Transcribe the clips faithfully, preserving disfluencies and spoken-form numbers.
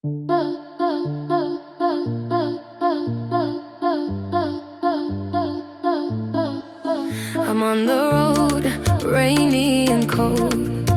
I'm on the road, rainy and cold,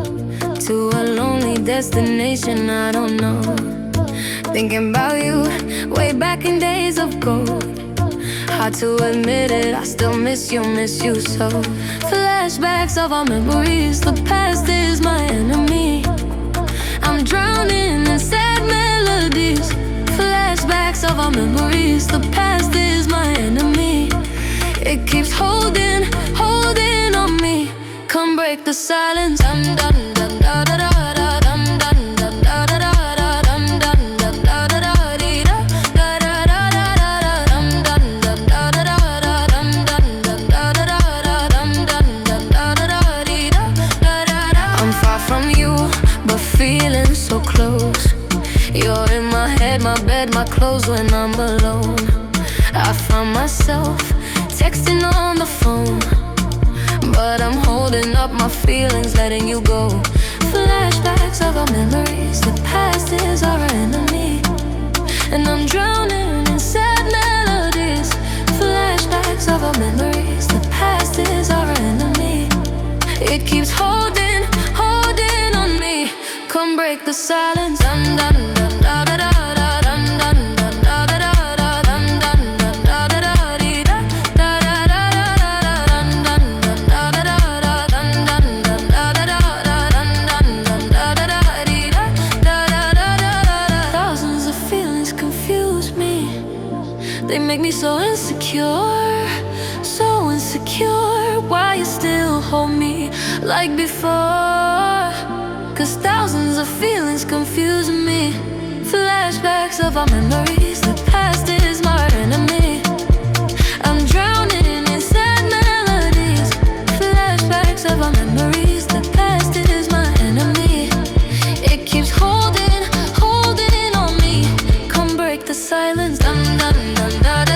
to a lonely destination I don't know. Thinking about you, way back in days of gold. Hard to admit it, I still miss you, miss you so. Flashbacks of our memories, the past is my enemy. I'm drowning in sad melodies. Flashbacks of our memories, the past is my enemy. It keeps holding, holding on me. Come break the silence. Dum dum dum da da da da dum dum dum da da da da dum dum dum da da da dee da da da da da da dum dum dum da da da da dum dum dum da da da da dum dum dum da da da dee da da da da. I'm far from you, but feeling so close. You're in my head, my bed, my clothes when I'm alone. I find myself texting on the phone, but I'm holding up my feelings, letting you go. Flashbacks of our memories, the past is our enemy. And I'm drowning in sad melodies. Flashbacks of our memories, the past is our enemy. It keeps holding, holding on me. Come break the silence. Dun dun dun da da da da dun dun dun da da da da dun dun dun da da da dee da da da da da da dun dun dun da da da da dun dun dun da da da da dun dun dun da da da dee da da da da da da. Thousands of feelings confuse me. They make me so insecure, so insecure. Why you still hold me like before? Cause thousands of feelings confuse me. Flashbacks of our memories, the past is my enemy. I'm drowning in sad melodies. Flashbacks of our memories, the past is my enemy. It keeps holding, holding on me. Come break the silence. Dum dum dum da